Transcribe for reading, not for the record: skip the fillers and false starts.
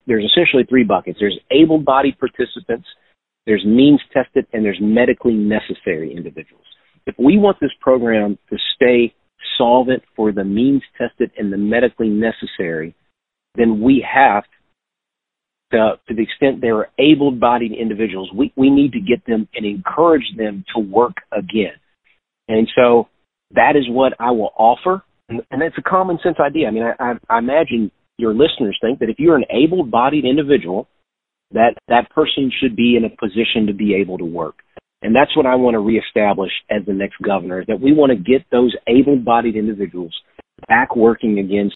there's essentially three buckets. There's able-bodied participants, there's means-tested, and there's medically necessary individuals. If we want this program to stay solvent for the means-tested and the medically necessary, then we have to the extent there are able-bodied individuals, we need to get them and encourage them to work again. And so that is what I will offer. And it's a common sense idea. I mean, I imagine your listeners think that if you're an able-bodied individual, that person should be in a position to be able to work. And that's what I want to reestablish as the next governor, is that we want to get those able-bodied individuals back working again